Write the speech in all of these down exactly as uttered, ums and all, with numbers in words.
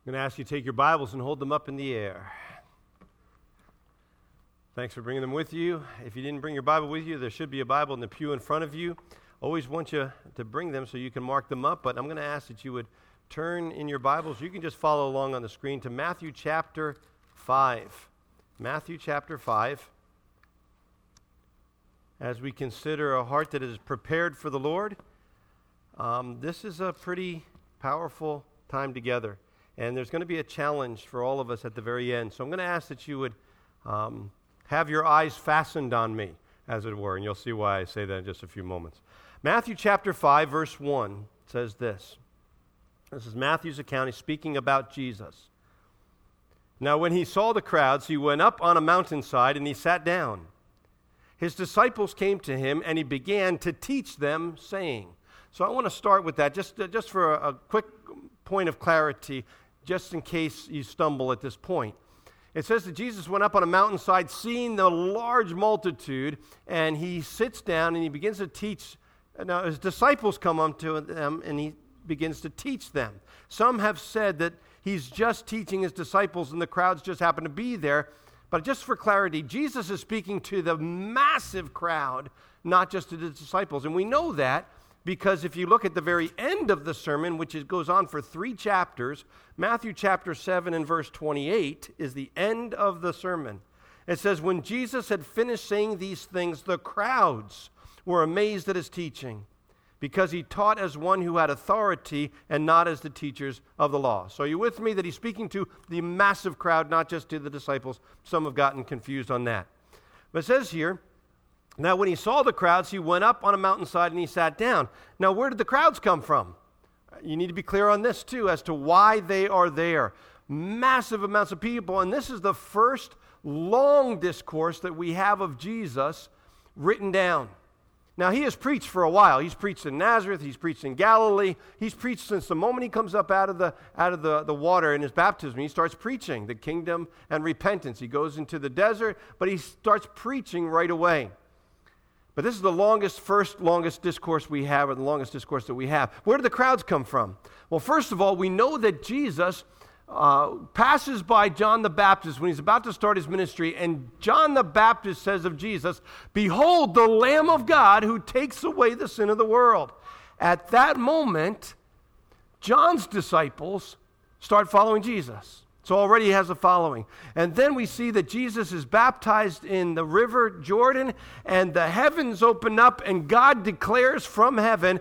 I'm going to ask you to take your Bibles and hold them up in the air. Thanks for bringing them with you. If you didn't bring your Bible with you, there should be a Bible in the pew in front of you. Always want you to bring them so you can mark them up, but I'm going to ask that you would turn in your Bibles. You can just follow along on the screen to Matthew chapter five. Matthew chapter five. As we consider a heart that is prepared for the Lord, um, this is a pretty powerful time together. And there's going to be a challenge for all of us at the very end. So I'm going to ask that you would um, have your eyes fastened on me, as it were. And you'll see why I say that in just a few moments. Matthew chapter five, verse one says this. This is Matthew's account. He's speaking about Jesus. Now when he saw the crowds, he went up on a mountainside and he sat down. His disciples came to him and he began to teach them, saying. So I want to start with that, just, uh, just for a, a quick point of clarity, just in case you stumble at this point. It says that Jesus went up on a mountainside, seeing the large multitude, and he sits down and he begins to teach. Now his disciples come up to them and he begins to teach them. Some have said that he's just teaching his disciples and the crowds just happen to be there. But just for clarity, Jesus is speaking to the massive crowd, not just to the disciples. And we know that because if you look at the very end of the sermon, which is, goes on for three chapters, Matthew chapter seven and verse twenty-eight is the end of the sermon. It says, when Jesus had finished saying these things, the crowds were amazed at his teaching, because he taught as one who had authority and not as the teachers of the law. So are you with me that he's speaking to the massive crowd, not just to the disciples? Some have gotten confused on that. But it says here, now when he saw the crowds, he went up on a mountainside and he sat down. Now where did the crowds come from? You need to be clear on this too, as to why they are there. Massive amounts of people, and this is the first long discourse that we have of Jesus written down. Now, he has preached for a while. He's preached in Nazareth. He's preached in Galilee. He's preached since the moment he comes up out of the out of the, the water in his baptism. He starts preaching the kingdom and repentance. He goes into the desert, but he starts preaching right away. But this is the longest, first longest discourse we have, or the longest discourse that we have. Where do the crowds come from? Well, first of all, we know that Jesus uh, passes by John the Baptist when he's about to start his ministry, and John the Baptist says of Jesus, "Behold, the Lamb of God who takes away the sin of the world." At that moment, John's disciples start following Jesus. So already he has a following. And then we see that Jesus is baptized in the river Jordan, and the heavens open up, and God declares from heaven,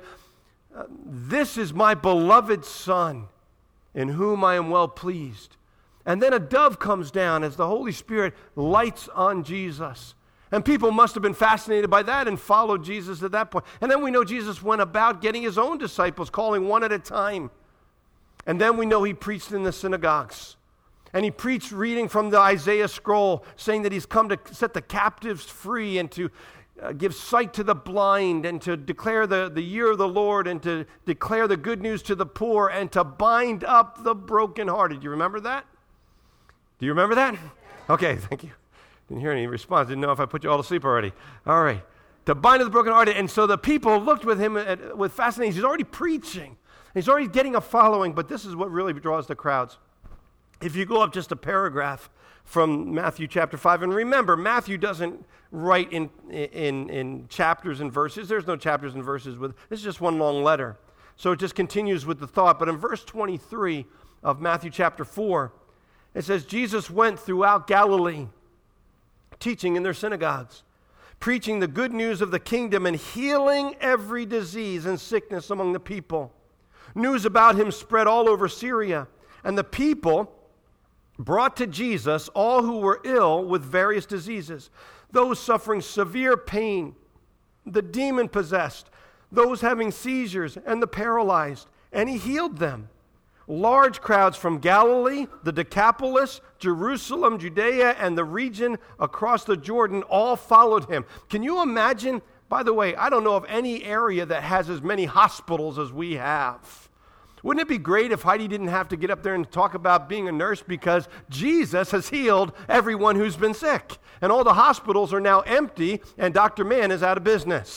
"This is my beloved Son, in whom I am well pleased." And then a dove comes down as the Holy Spirit lights on Jesus. And people must have been fascinated by that and followed Jesus at that point. And then we know Jesus went about getting his own disciples, calling one at a time. And then we know he preached in the synagogues. And he preached reading from the Isaiah scroll, saying that he's come to set the captives free and to uh, give sight to the blind and to declare the, the year of the Lord and to declare the good news to the poor and to bind up the brokenhearted. Do you remember that? Do you remember that? Okay, thank you. Didn't hear any response. Didn't know if I put you all to sleep already. All right. To bind up the brokenhearted. And so the people looked with him at, with fascination. He's already preaching. He's already getting a following, but this is what really draws the crowds. If you go up just a paragraph from Matthew chapter five, and remember, Matthew doesn't write in, in, in chapters and verses. There's no chapters and verses. With this is just one long letter. So it just continues with the thought. But in verse twenty-three of Matthew chapter four, it says, Jesus went throughout Galilee, teaching in their synagogues, preaching the good news of the kingdom and healing every disease and sickness among the people. News about him spread all over Syria, and the people brought to Jesus all who were ill with various diseases, those suffering severe pain, the demon-possessed, those having seizures, and the paralyzed, and he healed them. Large crowds from Galilee, the Decapolis, Jerusalem, Judea, and the region across the Jordan all followed him. Can you imagine? By the way, I don't know of any area that has as many hospitals as we have. Wouldn't it be great if Heidi didn't have to get up there and talk about being a nurse, because Jesus has healed everyone who's been sick. And all the hospitals are now empty, and Doctor Mann is out of business.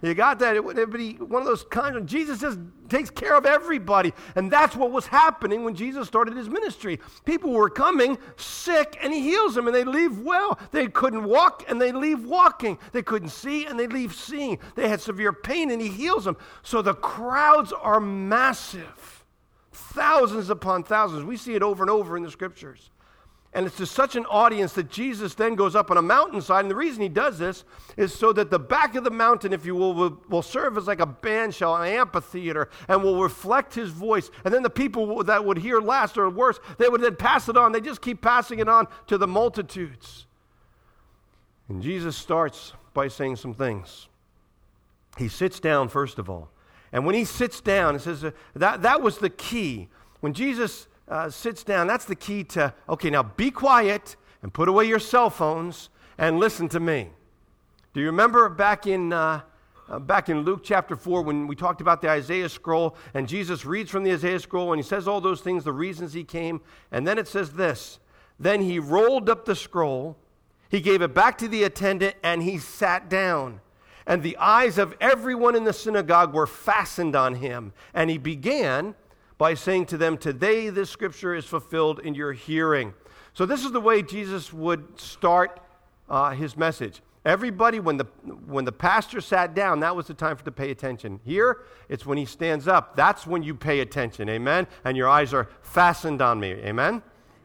You got that? It would be one of those kinds of, Jesus just takes care of everybody. And that's what was happening when Jesus started his ministry. People were coming sick and he heals them and they leave well. They couldn't walk and they leave walking. They couldn't see and they leave seeing. They had severe pain and he heals them. So the crowds are massive. Thousands upon thousands. We see it over and over in the scriptures. And it's to such an audience that Jesus then goes up on a mountainside. And the reason he does this is so that the back of the mountain, if you will, will, will serve as like a band shell, an amphitheater, and will reflect his voice. And then the people that would hear last or worse, they would then pass it on. They just keep passing it on to the multitudes. And Jesus starts by saying some things. He sits down, first of all. And when he sits down, it says uh, that, that was the key. When Jesus Uh, sits down, that's the key to, okay, now be quiet and put away your cell phones and listen to me. Do you remember back in uh, uh, back in Luke chapter four when we talked about the Isaiah scroll and Jesus reads from the Isaiah scroll and he says all those things, the reasons he came, and then it says this, then he rolled up the scroll, he gave it back to the attendant, and he sat down. And the eyes of everyone in the synagogue were fastened on him, and he began by saying to them, today this scripture is fulfilled in your hearing. So this is the way Jesus would start uh, his message. Everybody, when the when the pastor sat down, that was the time for to pay attention. Here, it's when he stands up. That's when you pay attention, amen? And your eyes are fastened on me, amen?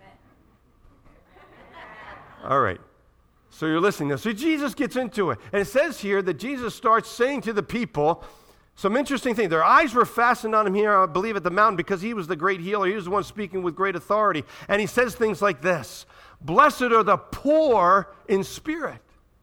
All right. So you're listening now. So Jesus gets into it. And it says here that Jesus starts saying to the people some interesting things. Their eyes were fastened on him here, I believe, at the mountain because he was the great healer. He was the one speaking with great authority. And he says things like this, blessed are the poor in spirit.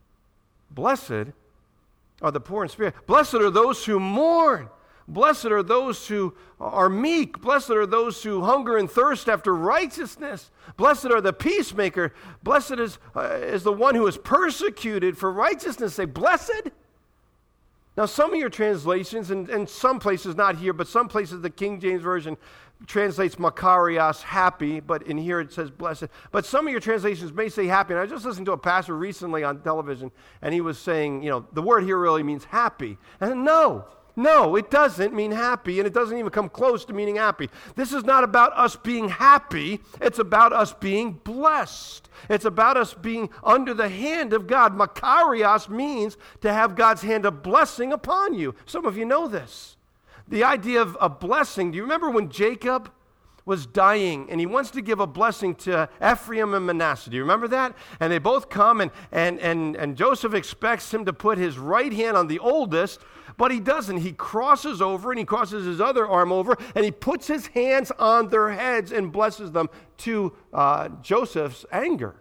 Blessed are the poor in spirit. Blessed are those who mourn. Blessed are those who are meek. Blessed are those who hunger and thirst after righteousness. Blessed are the peacemaker. Blessed is, uh, is the one who is persecuted for righteousness' sake. Blessed. Now, some of your translations, and, and some places, not here, but some places, the King James Version translates makarios, happy, but in here it says blessed. But some of your translations may say happy. And I just listened to a pastor recently on television, and he was saying, you know, the word here really means happy. And no, no, it doesn't mean happy, and it doesn't even come close to meaning happy. This is not about us being happy. It's about us being blessed. It's about us being under the hand of God. Makarios means to have God's hand of blessing upon you. Some of you know this. The idea of a blessing, do you remember when Jacob was dying and he wants to give a blessing to Ephraim and Manasseh? Do you remember that? And they both come and, and, and, and Joseph expects him to put his right hand on the oldest, but he doesn't. He crosses over and he crosses his other arm over and he puts his hands on their heads and blesses them to uh, Joseph's anger.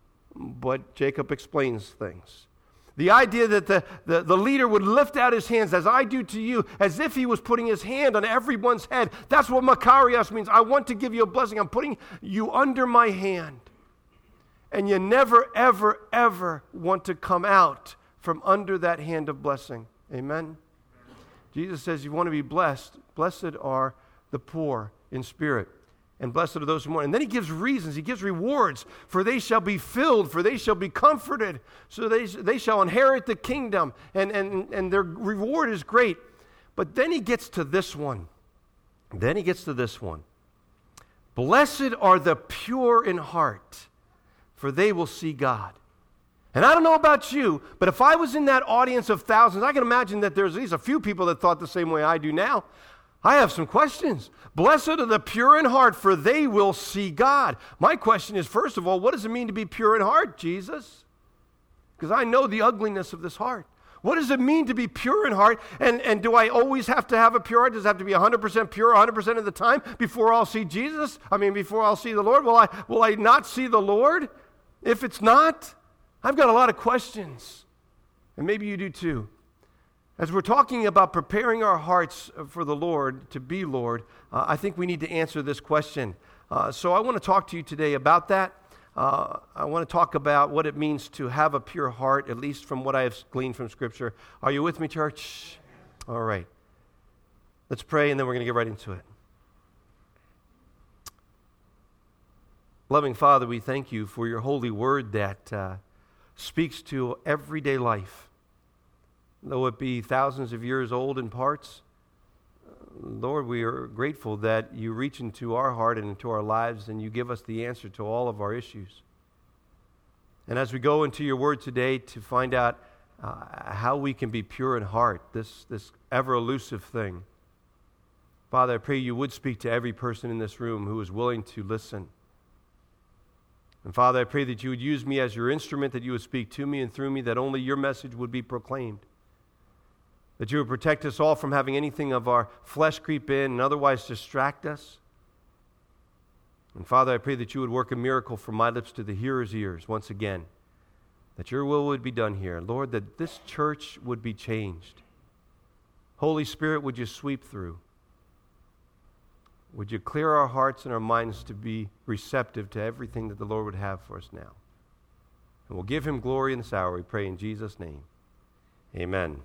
But Jacob explains things. The idea that the, the, the leader would lift out his hands, as I do to you, as if he was putting his hand on everyone's head. That's what makarios means. I want to give you a blessing. I'm putting you under my hand. And you never, ever, ever want to come out from under that hand of blessing. Amen? Jesus says you want to be blessed. Blessed are the poor in spirit. And blessed are those who mourn. And then he gives reasons. He gives rewards. For they shall be filled. For they shall be comforted. So they, they shall inherit the kingdom. And, and, and their reward is great. But then he gets to this one. Then he gets to this one. Blessed are the pure in heart. For they will see God. And I don't know about you, but if I was in that audience of thousands, I can imagine that there's at least a few people that thought the same way I do now. I have some questions. Blessed are the pure in heart, for they will see God. My question is, first of all, what does it mean to be pure in heart, Jesus? Because I know the ugliness of this heart. What does it mean to be pure in heart? And, and do I always have to have a pure heart? Does it have to be one hundred percent pure one hundred percent of the time before I'll see Jesus? I mean, before I'll see the Lord? Will I, will I not see the Lord if it's not? I've got a lot of questions. And maybe you do too. As we're talking about preparing our hearts for the Lord, to be Lord, uh, I think we need to answer this question. Uh, so I want to talk to you today about that. Uh, I want to talk about what it means to have a pure heart, at least from what I have gleaned from Scripture. Are you with me, church? All right. Let's pray, and then we're going to get right into it. Loving Father, we thank you for your holy word that uh, speaks to everyday life. though it be thousands of years old in parts. Lord, we are grateful that you reach into our heart and into our lives and you give us the answer to all of our issues. And as we go into your word today to find out uh, how we can be pure in heart, this, this ever-elusive thing, Father, I pray you would speak to every person in this room who is willing to listen. And Father, I pray that you would use me as your instrument, that you would speak to me and through me, that only your message would be proclaimed. That you would protect us all from having anything of our flesh creep in and otherwise distract us. And Father, I pray that you would work a miracle from my lips to the hearer's ears once again. That your will would be done here. Lord, that this church would be changed. Holy Spirit, would you sweep through? Would you clear our hearts and our minds to be receptive to everything that the Lord would have for us now? And we'll give him glory in this hour, we pray in Jesus' name. Amen.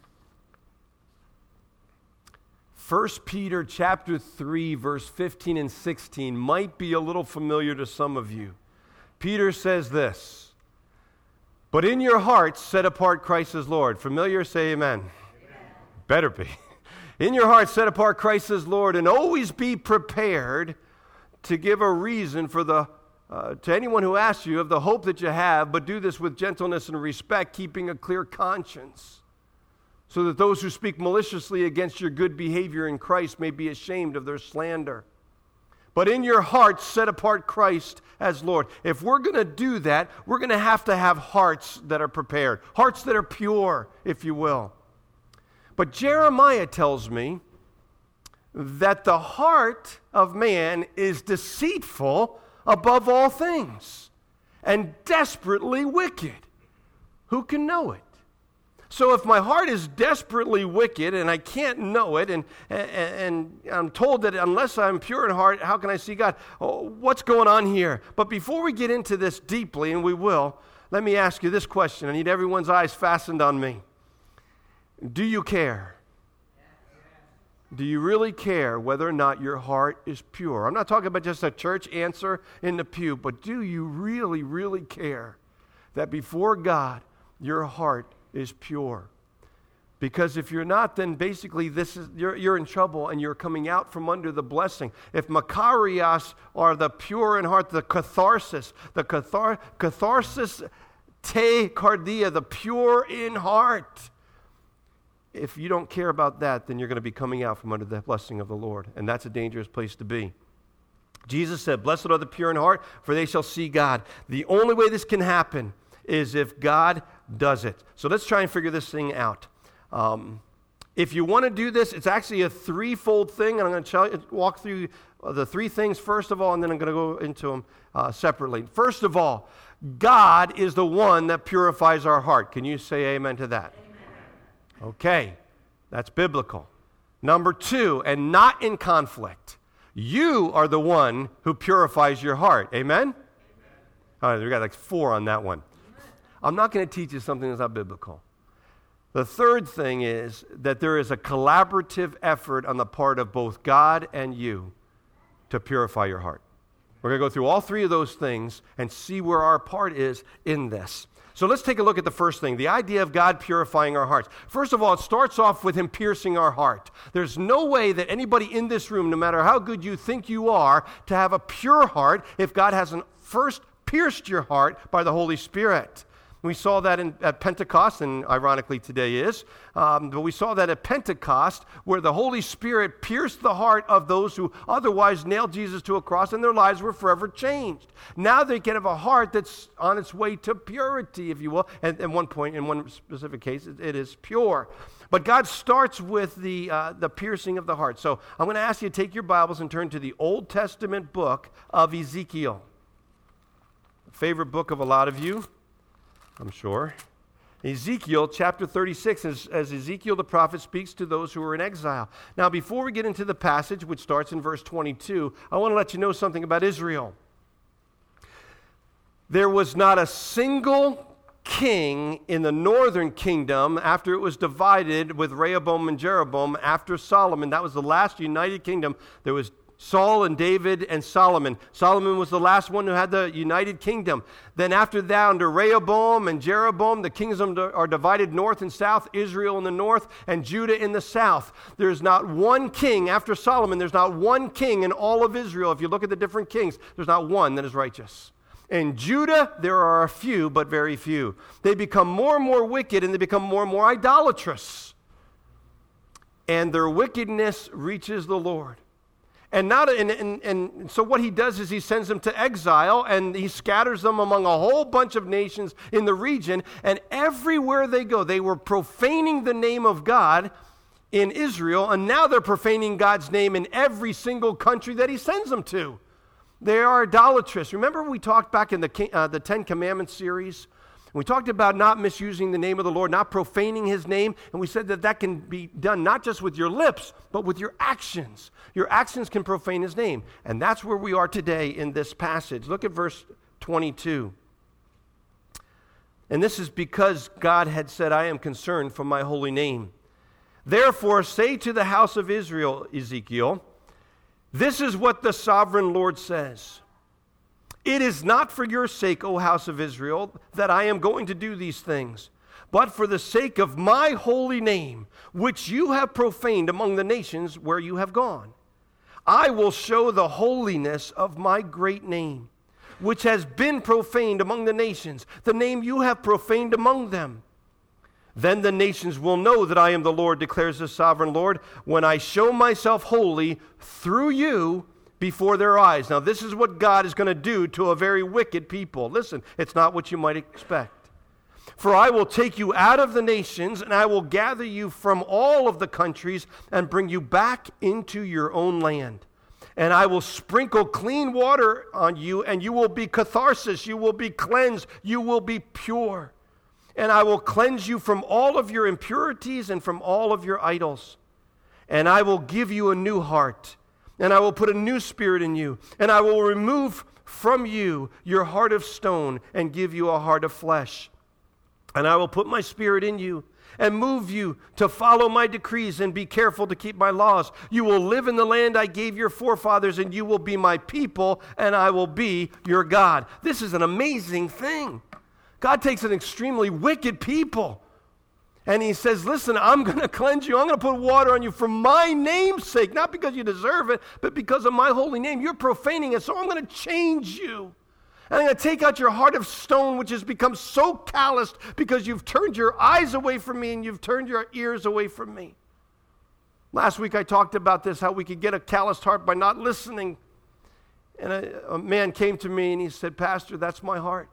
First Peter chapter three, verse fifteen and sixteen might be a little familiar to some of you. Peter says this, "But in your hearts set apart Christ as Lord." Familiar? Say amen. Amen. Better be. "In your hearts set apart Christ as Lord, and always be prepared to give a reason for the uh, to anyone who asks you of the hope that you have, but do this with gentleness and respect, keeping a clear conscience, so that those who speak maliciously against your good behavior in Christ may be ashamed of their slander. But in your hearts set apart Christ as Lord." If we're going to do that, we're going to have to have hearts that are prepared, hearts that are pure, if you will. But Jeremiah tells me that the heart of man is deceitful above all things and desperately wicked. Who can know it? So if my heart is desperately wicked and I can't know it, and, and, and I'm told that unless I'm pure in heart, how can I see God? Oh, what's going on here? But before we get into this deeply, and we will, let me ask you this question. I need everyone's eyes fastened on me. Do you care? Do you really care whether or not your heart is pure? I'm not talking about just a church answer in the pew, but do you really, really care that before God, your heart is pure? Because if you're not, then basically this is you're, you're in trouble and you're coming out from under the blessing. If makarios are the pure in heart, the catharsis, the cathar, catharsis te cardia, the pure in heart. If you don't care about that, then you're going to be coming out from under the blessing of the Lord. And that's a dangerous place to be. Jesus said, "Blessed are the pure in heart, for they shall see God." The only way this can happen is if God does it. So let's try and figure this thing out. Um, if you want to do this, it's actually a threefold thing, and I'm going to tell you, walk through the three things first of all, and then I'm going to go into them uh, separately. First of all, God is the one that purifies our heart. Can you say amen to that? Amen. Okay, that's biblical. Number two, and not in conflict, you are the one who purifies your heart. Amen? Amen. All right, we got like four on that one. I'm not going to teach you something that's not biblical. The third thing is that there is a collaborative effort on the part of both God and you to purify your heart. We're going to go through all three of those things and see where our part is in this. So let's take a look at the first thing, the idea of God purifying our hearts. First of all, it starts off with him piercing our heart. There's no way that anybody in this room, no matter how good you think you are, to have a pure heart if God hasn't first pierced your heart by the Holy Spirit. We saw that in, at Pentecost, and ironically today is, um, but we saw that at Pentecost where the Holy Spirit pierced the heart of those who otherwise nailed Jesus to a cross and their lives were forever changed. Now they can have a heart that's on its way to purity, if you will, and at one point, in one specific case, it, it is pure. But God starts with the, uh, the piercing of the heart. So I'm going to ask you to take your Bibles and turn to the Old Testament book of Ezekiel. A favorite book of a lot of you, I'm sure. Ezekiel chapter thirty-six, as, as Ezekiel the prophet speaks to those who are in exile. Now, before we get into the passage, which starts in verse twenty-two, I want to let you know something about Israel. There was not a single king in the northern kingdom after it was divided with Rehoboam and Jeroboam after Solomon. That was the last united kingdom. There was Saul and David and Solomon. Solomon was the last one who had the united kingdom. Then after that, under Rehoboam and Jeroboam, the kingdoms are divided north and south, Israel in the north and Judah in the south. There's not one king after Solomon. There's not one king in all of Israel. If you look at the different kings, there's not one that is righteous. In Judah, there are a few, but very few. They become more and more wicked, and they become more and more idolatrous. And their wickedness reaches the Lord. And, not, and, and, and so what he does is he sends them to exile, and he scatters them among a whole bunch of nations in the region, and everywhere they go, they were profaning the name of God in Israel, and now they're profaning God's name in every single country that he sends them to. They are idolatrous. Remember we talked back in the, uh, the Ten Commandments series? We talked about not misusing the name of the Lord, not profaning his name, and we said that that can be done not just with your lips, but with your actions. Your actions can profane his name, and that's where we are today in this passage. Look at verse twenty-two. And this is because God had said, I am concerned for my holy name. Therefore, say to the house of Israel, Ezekiel, this is what the sovereign Lord says. It is not for your sake, O house of Israel, that I am going to do these things, but for the sake of my holy name, which you have profaned among the nations where you have gone. I will show the holiness of my great name, which has been profaned among the nations, the name you have profaned among them. Then the nations will know that I am the Lord, declares the sovereign Lord, when I show myself holy through you before their eyes. Now, this is what God is going to do to a very wicked people. Listen, it's not what you might expect. For I will take you out of the nations, and I will gather you from all of the countries and bring you back into your own land. And I will sprinkle clean water on you, and you will be catharsis, you will be cleansed, you will be pure. And I will cleanse you from all of your impurities and from all of your idols. And I will give you a new heart. And I will put a new spirit in you, and I will remove from you your heart of stone and give you a heart of flesh. And I will put my spirit in you and move you to follow my decrees and be careful to keep my laws. You will live in the land I gave your forefathers, and you will be my people, and I will be your God. This is an amazing thing. God takes an extremely wicked people, and he says, listen, I'm going to cleanse you. I'm going to put water on you for my name's sake, not because you deserve it, but because of my holy name. You're profaning it, so I'm going to change you. And I'm going to take out your heart of stone, which has become so calloused because you've turned your eyes away from me and you've turned your ears away from me. Last week I talked about this, how we could get a calloused heart by not listening. And a, a man came to me and he said, Pastor, that's my heart.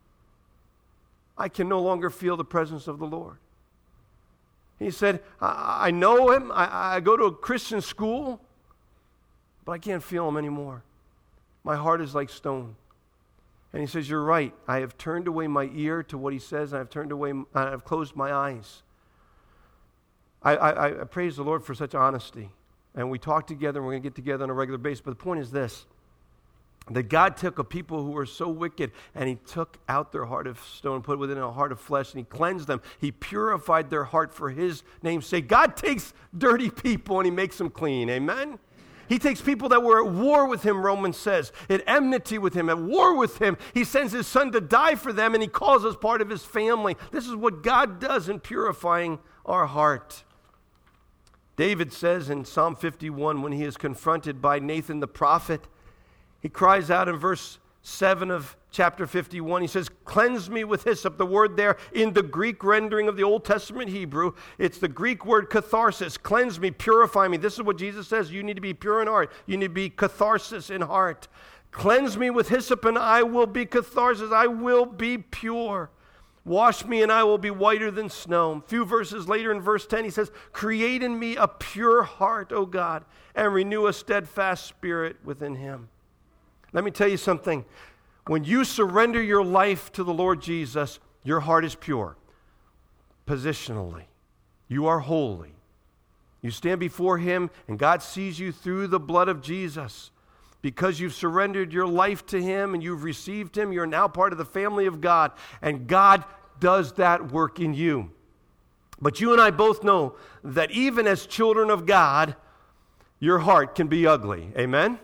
I can no longer feel the presence of the Lord. He said, I, I know him, I, I go to a Christian school, but I can't feel him anymore. My heart is like stone. And he says, you're right. I have turned away my ear to what he says, and I've turned away, I've closed my eyes. I, I, I praise the Lord for such honesty. And we talk together, and we're going to get together on a regular basis. But the point is this, that God took a people who were so wicked, and he took out their heart of stone, put it within a heart of flesh, and he cleansed them. He purified their heart for his name's sake. God takes dirty people, and he makes them clean. Amen? He takes people that were at war with him, Romans says, at enmity with him, at war with him. He sends his son to die for them, and he calls us part of his family. This is what God does in purifying our heart. David says in Psalm fifty-one, when he is confronted by Nathan the prophet, he cries out in verse seven of chapter fifty-one, he says, cleanse me with hyssop. The word there in the Greek rendering of the Old Testament Hebrew, it's the Greek word catharsis. Cleanse me, purify me. This is what Jesus says. You need to be pure in heart. You need to be catharsis in heart. Cleanse me with hyssop and I will be catharsis. I will be pure. Wash me and I will be whiter than snow. A few verses later in verse ten, he says, create in me a pure heart, O God, and renew a steadfast spirit within him. Let me tell you something. When you surrender your life to the Lord Jesus, your heart is pure. Positionally, you are holy. You stand before him, and God sees you through the blood of Jesus. Because you've surrendered your life to him and you've received him, you're now part of the family of God. And God does that work in you. But you and I both know that even as children of God, your heart can be ugly. Amen?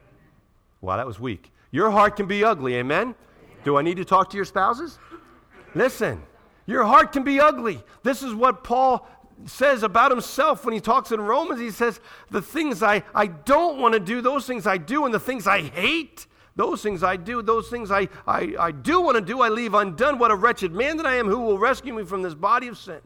Wow, that was weak. Your heart can be ugly. Amen? Do I need to talk to your spouses? Listen, your heart can be ugly. This is what Paul says about himself when he talks in Romans. He says, the things I, I don't want to do, those things I do, and the things I hate, those things I do, those things I, I, I do want to do, I leave undone. What a wretched man that I am, who will rescue me from this body of sin?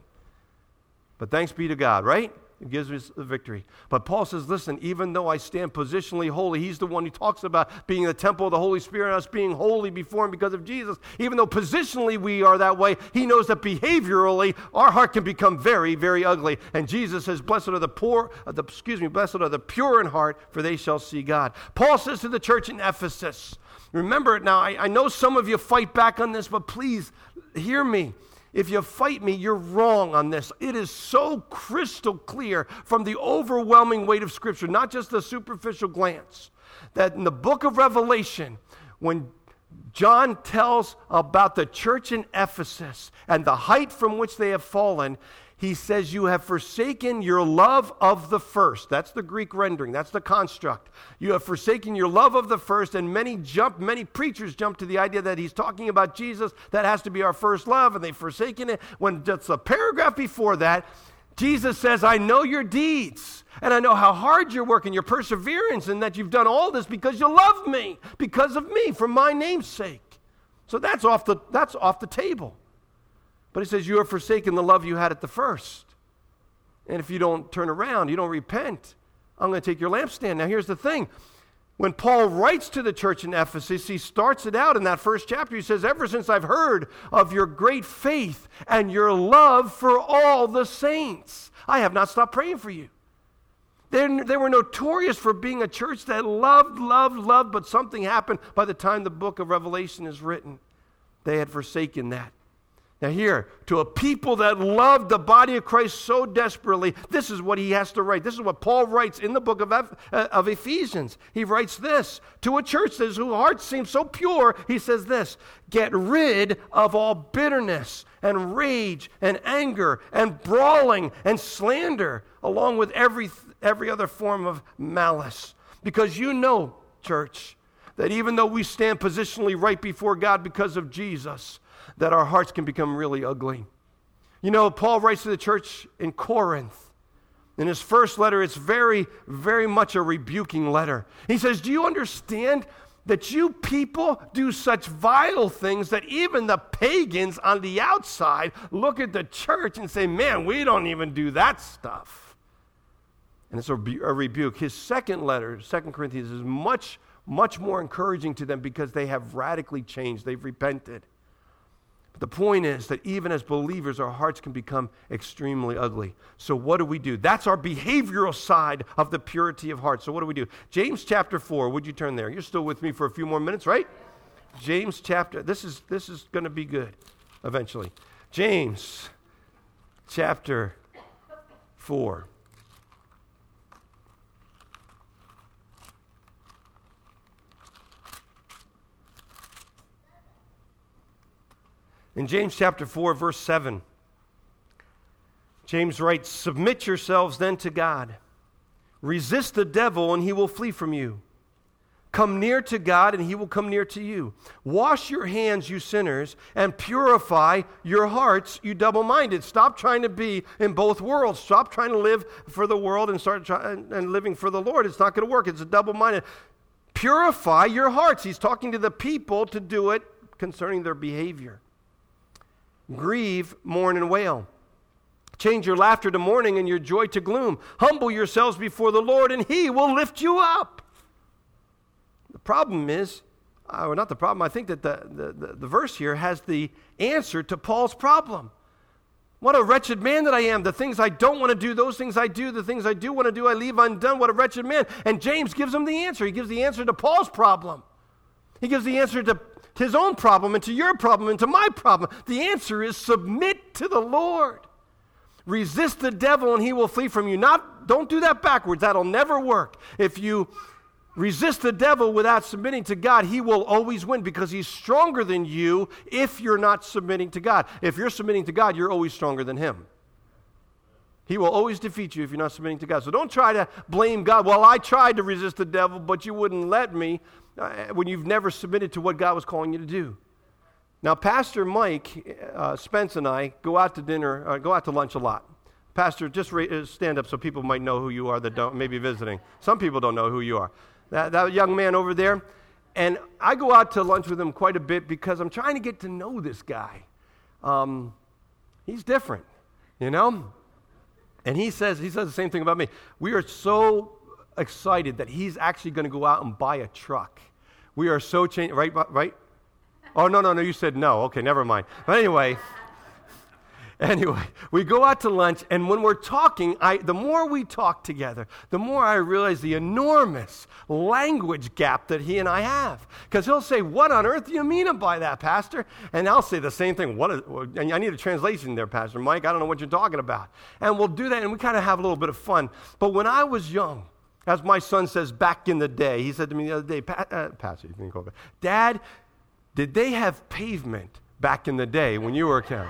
But thanks be to God, right? He gives us the victory. But Paul says, listen, even though I stand positionally holy, he's the one who talks about being the temple of the Holy Spirit and us being holy before him because of Jesus. Even though positionally we are that way, he knows that behaviorally our heart can become very, very ugly. And Jesus says, blessed are the poor, uh, the, excuse me, blessed are the pure in heart, for they shall see God. Paul says to the church in Ephesus, remember it now, I, I know some of you fight back on this, but please hear me. If you fight me, you're wrong on this. It is so crystal clear from the overwhelming weight of Scripture, not just the superficial glance, that in the book of Revelation, when John tells about the church in Ephesus and the height from which they have fallen, he says, you have forsaken your love of the first. That's the Greek rendering. That's the construct. You have forsaken your love of the first, and many jump, many preachers jump to the idea that he's talking about Jesus. That has to be our first love, and they've forsaken it. When just a paragraph before that, Jesus says, I know your deeds, and I know how hard you're working, your perseverance, and that you've done all this because you love me, because of me, for my name's sake. So that's off the, that's off the table. But he says, you have forsaken the love you had at the first. And if you don't turn around, you don't repent, I'm going to take your lampstand. Now, here's the thing. When Paul writes to the church in Ephesus, he starts it out in that first chapter. He says, ever since I've heard of your great faith and your love for all the saints, I have not stopped praying for you. They're, they were notorious for being a church that loved, loved, loved, but something happened by the time the book of Revelation is written. They had forsaken that. Now here, to a people that loved the body of Christ so desperately, this is what he has to write. This is what Paul writes in the book of, Eph- of Ephesians. He writes this, to a church whose hearts seem so pure, he says this, get rid of all bitterness and rage and anger and brawling and slander, along with every, every other form of malice. Because you know, church, that even though we stand positionally right before God because of Jesus, that our hearts can become really ugly. You know, Paul writes to the church in Corinth. In his first letter, it's very, very much a rebuking letter. He says, do you understand that you people do such vile things that even the pagans on the outside look at the church and say, man, we don't even do that stuff. And it's a, a rebuke. His second letter, Second Corinthians, is much, much more encouraging to them because they have radically changed. They've repented. But the point is that even as believers, our hearts can become extremely ugly. So what do we do? That's our behavioral side of the purity of heart. So what do we do? James chapter four, would you turn there? You're still with me for a few more minutes, right? James chapter, this is this is going to be good eventually. James chapter four. In James chapter four, verse seven, James writes, submit yourselves then to God. Resist the devil, and he will flee from you. Come near to God, and he will come near to you. Wash your hands, you sinners, and purify your hearts, you double-minded. Stop trying to be in both worlds. Stop trying to live for the world and start trying and living for the Lord. It's not going to work. It's a double-minded. Purify your hearts. He's talking to the people to do it concerning their behavior. Grieve, mourn, and wail. Change your laughter to mourning and your joy to gloom. Humble yourselves before the Lord, and he will lift you up. The problem is, uh, or not the problem, I think that the, the, the, the verse here has the answer to Paul's problem. What a wretched man that I am. The things I don't want to do, those things I do. The things I do want to do, I leave undone. What a wretched man. And James gives him the answer. He gives the answer to Paul's problem. He gives the answer to his own problem and to your problem and to my problem. The answer is submit to the Lord. Resist the devil and he will flee from you. Not, don't do that backwards. That'll never work. If you resist the devil without submitting to God, he will always win because he's stronger than you if you're not submitting to God. If you're submitting to God, you're always stronger than him. He will always defeat you if you're not submitting to God. So don't try to blame God. Well, I tried to resist the devil, but you wouldn't let me, uh, when you've never submitted to what God was calling you to do. Now, Pastor Mike uh, Spence and I go out to dinner, uh, go out to lunch a lot. Pastor, just ra- stand up so people might know who you are that don't, maybe visiting. Some people don't know who you are. That, that young man over there, and I go out to lunch with him quite a bit because I'm trying to get to know this guy. Um, he's different, you know? And he says, he says the same thing about me. We are so excited that he's actually going to go out and buy a truck. We are so changed, right, right? Oh, no, no, no, you said no. Okay, never mind. But anyway, anyway, we go out to lunch, and when we're talking, I, the more we talk together, the more I realize the enormous language gap that he and I have. Because he'll say, what on earth do you mean by that, Pastor? And I'll say the same thing. What is, and I need a translation there, Pastor Mike. I don't know what you're talking about. And we'll do that, and we kind of have a little bit of fun. But when I was young, as my son says, back in the day, he said to me the other day, pa- uh, Pastor, you can call it, Dad, did they have pavement back in the day when you were a kid?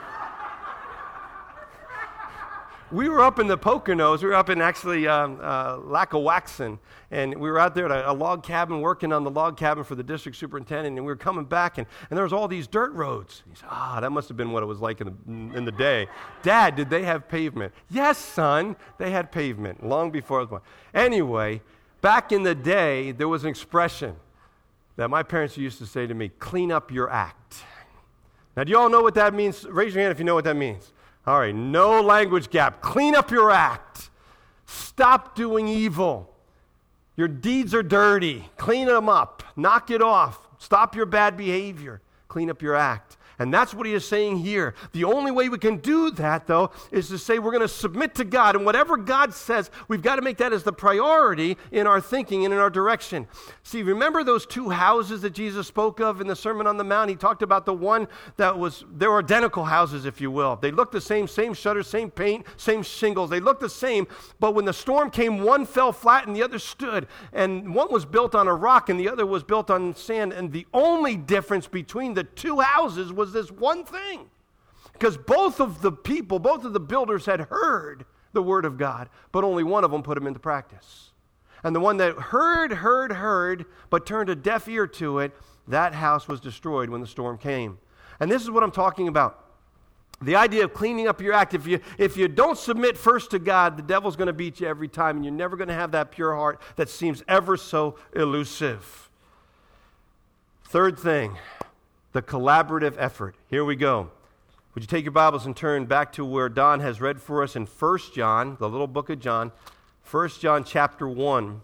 We were up in the Poconos. We were up in actually um, uh, Lackawaxen, and we were out there at a, a log cabin working on the log cabin for the district superintendent, and we were coming back, and, and there was all these dirt roads. He said, ah, oh, that must have been what it was like in the, in the day. Dad, did they have pavement? Yes, son, they had pavement long before I was born. Anyway, back in the day, there was an expression that my parents used to say to me, clean up your act. Now, do you all know what that means? Raise your hand if you know what that means. All right, no language gap. Clean up your act. Stop doing evil. Your deeds are dirty. Clean them up. Knock it off. Stop your bad behavior. Clean up your act. And that's what he is saying here. The only way we can do that, though, is to say we're going to submit to God. And whatever God says, we've got to make that as the priority in our thinking and in our direction. See, remember those two houses that Jesus spoke of in the Sermon on the Mount? He talked about the one that was, they were identical houses, if you will. They looked the same, same shutters, same paint, same shingles. They looked the same, but when the storm came, one fell flat and the other stood. And one was built on a rock and the other was built on sand. And the only difference between the two houses was this one thing, because both of the people, both of the builders had heard the word of God, but only one of them put them into practice. And the one that heard, heard, heard, but turned a deaf ear to it, that house was destroyed when the storm came. And this is what I'm talking about. The idea of cleaning up your act. If you, if you don't submit first to God, the devil's going to beat you every time, and you're never going to have that pure heart that seems ever so elusive. Third thing, the collaborative effort. Here we go. Would you take your Bibles and turn back to where Don has read for us in First John, the little book of John, First John chapter one.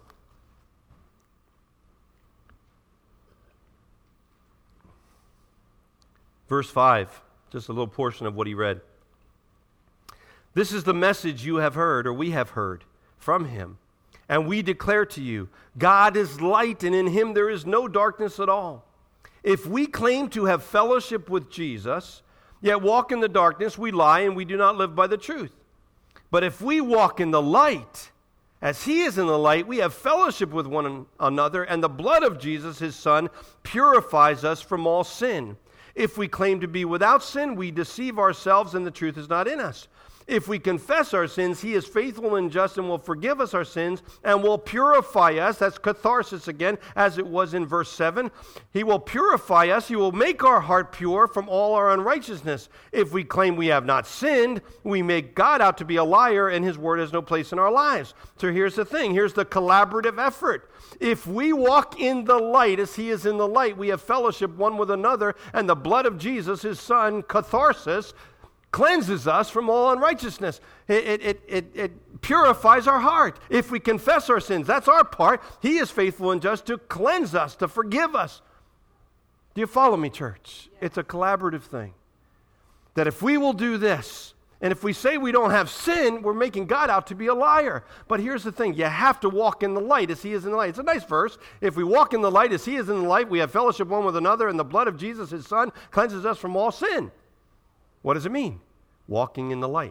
Verse five, just a little portion of what he read. This is the message you have heard, or we have heard from him, and we declare to you, God is light, and in him there is no darkness at all. If we claim to have fellowship with Jesus, yet walk in the darkness, we lie and we do not live by the truth. But if we walk in the light, as he is in the light, we have fellowship with one another, and the blood of Jesus, his Son, purifies us from all sin. If we claim to be without sin, we deceive ourselves and the truth is not in us. If we confess our sins, he is faithful and just and will forgive us our sins and will purify us. That's catharsis again, as it was in verse seven. He will purify us. He will make our heart pure from all our unrighteousness. If we claim we have not sinned, we make God out to be a liar and his word has no place in our lives. So here's the thing. Here's the collaborative effort. If we walk in the light as he is in the light, we have fellowship one with another, and the blood of Jesus, his Son, catharsis, cleanses us from all unrighteousness. It, it, it, it purifies our heart. If we confess our sins, that's our part. He is faithful and just to cleanse us, to forgive us. Do you follow me, church? It's a collaborative thing. That if we will do this, and if we say we don't have sin, we're making God out to be a liar. But here's the thing. You have to walk in the light as he is in the light. It's a nice verse. If we walk in the light as he is in the light, we have fellowship one with another, and the blood of Jesus, his Son, cleanses us from all sin. What does it mean? Walking in the light.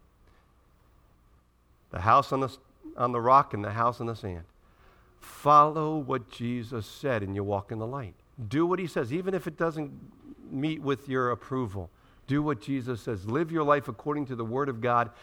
The house on the, on the rock and the house on the sand. Follow what Jesus said and you walk in the light. Do what he says, even if it doesn't meet with your approval. Do what Jesus says. Live your life according to the word of God,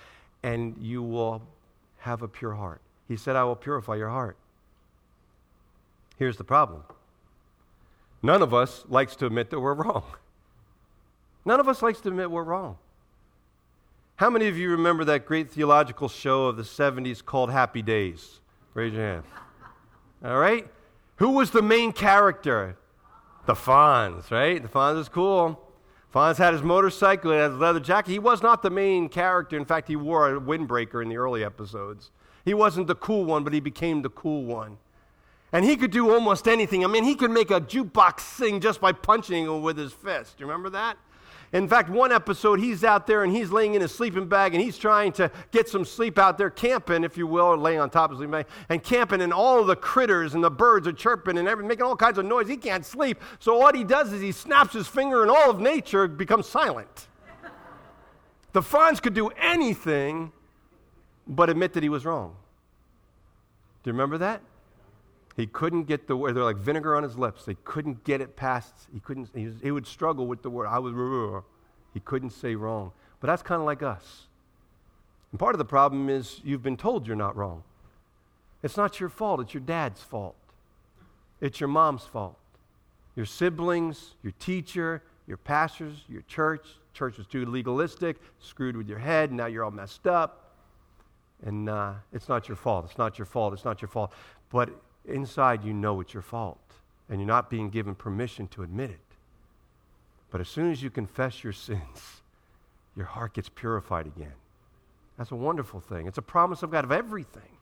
and you will have a pure heart. He said, I will purify your heart. Here's the problem. None of us likes to admit that we're wrong. None of us likes to admit we're wrong. How many of you remember that great theological show of the seventies called Happy Days? Raise your hand. All right? Who was the main character? The Fonz, right? The Fonz is cool. Fonz had his motorcycle, he had his leather jacket. He was not the main character. In fact, he wore a windbreaker in the early episodes. He wasn't the cool one, but he became the cool one. And he could do almost anything. I mean, he could make a jukebox sing just by punching it with his fist. Do you remember that? In fact, one episode, he's out there and he's laying in his sleeping bag and he's trying to get some sleep out there, camping, if you will, or laying on top of his sleeping bag, and camping, and all of the critters and the birds are chirping and everything, making all kinds of noise. He can't sleep. So what he does is he snaps his finger and all of nature becomes silent. The Fonz could do anything but admit that he was wrong. Do you remember that? He couldn't get the word. They're like vinegar on his lips. They couldn't get it past. He couldn't. He, was, he would struggle with the word. I was. He couldn't say wrong. But that's kind of like us. And part of the problem is you've been told you're not wrong. It's not your fault. It's your dad's fault. It's your mom's fault. Your siblings, your teacher, your pastors, your church. Church was too legalistic, screwed with your head. Now you're all messed up. And uh, it's not your fault. It's not your fault. It's not your fault. But inside, you know it's your fault, and you're not being given permission to admit it. But as soon as you confess your sins, your heart gets purified again. That's a wonderful thing. It's a promise of God of everything.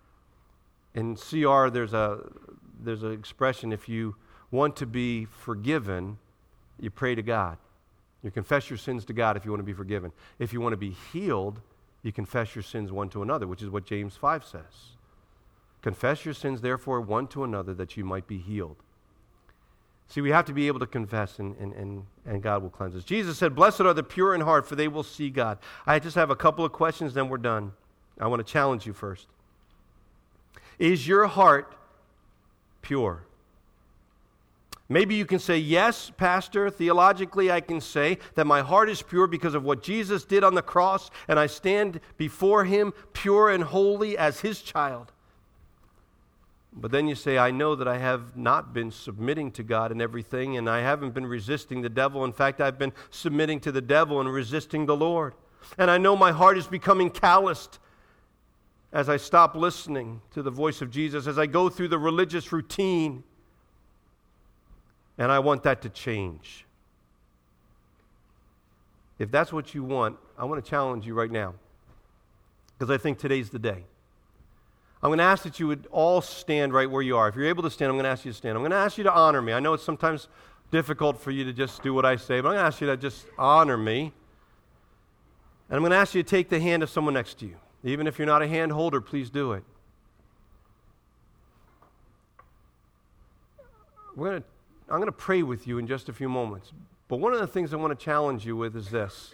In C R, there's a there's an expression: if you want to be forgiven, you pray to God. You confess your sins to God if you want to be forgiven. If you want to be healed, you confess your sins one to another, which is what James five says. Confess your sins, therefore, one to another, that you might be healed. See, we have to be able to confess, and, and, and, and God will cleanse us. Jesus said, blessed are the pure in heart, for they will see God. I just have a couple of questions, then we're done. I want to challenge you first. Is your heart pure? Maybe you can say, yes, Pastor, theologically I can say that my heart is pure because of what Jesus did on the cross, and I stand before him pure and holy as his child. But then you say, I know that I have not been submitting to God in everything, and I haven't been resisting the devil. In fact, I've been submitting to the devil and resisting the Lord. And I know my heart is becoming calloused as I stop listening to the voice of Jesus, as I go through the religious routine. And I want that to change. If that's what you want, I want to challenge you right now, because I think today's the day. I'm going to ask that you would all stand right where you are. If you're able to stand, I'm going to ask you to stand. I'm going to ask you to honor me. I know it's sometimes difficult for you to just do what I say, but I'm going to ask you to just honor me. And I'm going to ask you to take the hand of someone next to you. Even if you're not a hand holder, please do it. We're going to, I'm going to pray with you in just a few moments. But one of the things I want to challenge you with is this.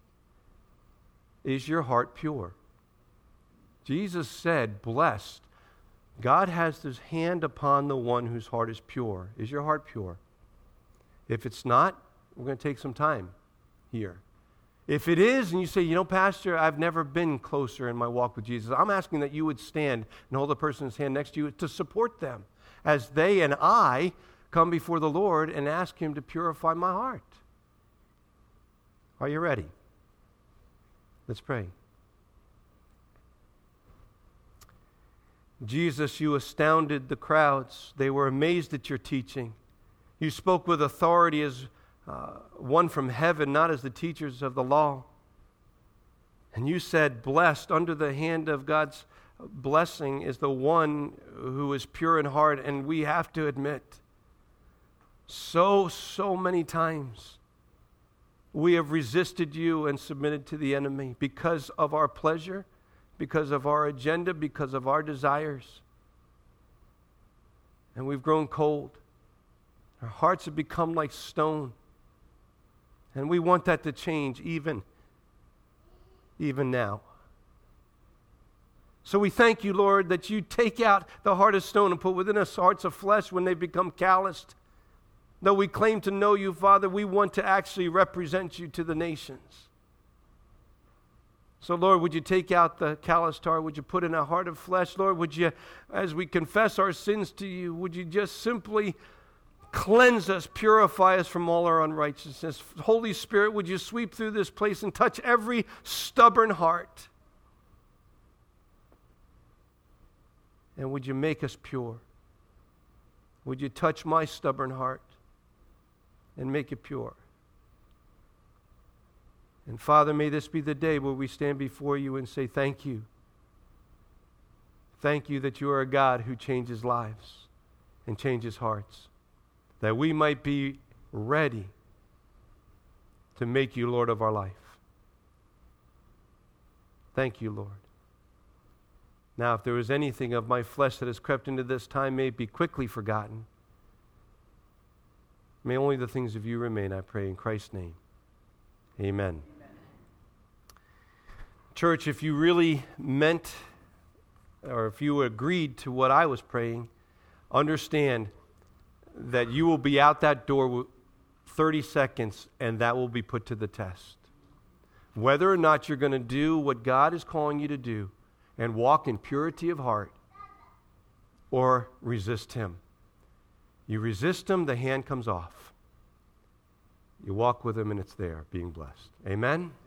Is your heart pure? Jesus said, blessed. God has his hand upon the one whose heart is pure. Is your heart pure? If it's not, we're going to take some time here. If it is, and you say, you know, Pastor, I've never been closer in my walk with Jesus, I'm asking that you would stand and hold the person's hand next to you to support them as they and I come before the Lord and ask him to purify my heart. Are you ready? Let's pray. Jesus, you astounded the crowds. They were amazed at your teaching. You spoke with authority as uh, one from heaven, not as the teachers of the law. And you said, blessed, under the hand of God's blessing is the one who is pure in heart. And we have to admit, so, so many times we have resisted you and submitted to the enemy because of our pleasure, because of our agenda, because of our desires. And we've grown cold. Our hearts have become like stone. And we want that to change even, even now. So we thank you, Lord, that you take out the heart of stone and put within us hearts of flesh when they become calloused. Though we claim to know you, Father, we want to actually represent you to the nations. So, Lord, would you take out the calloused heart? Would you put in a heart of flesh? Lord, would you, as we confess our sins to you, would you just simply cleanse us, purify us from all our unrighteousness? Holy Spirit, would you sweep through this place and touch every stubborn heart? And would you make us pure? Would you touch my stubborn heart and make it pure? And Father, may this be the day where we stand before you and say, thank you. Thank you that you are a God who changes lives and changes hearts, that we might be ready to make you Lord of our life. Thank you, Lord. Now, if there is anything of my flesh that has crept into this time, may it be quickly forgotten. May only the things of you remain, I pray in Christ's name. Amen. Amen. Church, if you really meant, or if you agreed to what I was praying, understand that you will be out that door thirty seconds, and that will be put to the test. Whether or not you're going to do what God is calling you to do and walk in purity of heart, or resist him. You resist him, the hand comes off. You walk with him, and it's there, being blessed. Amen?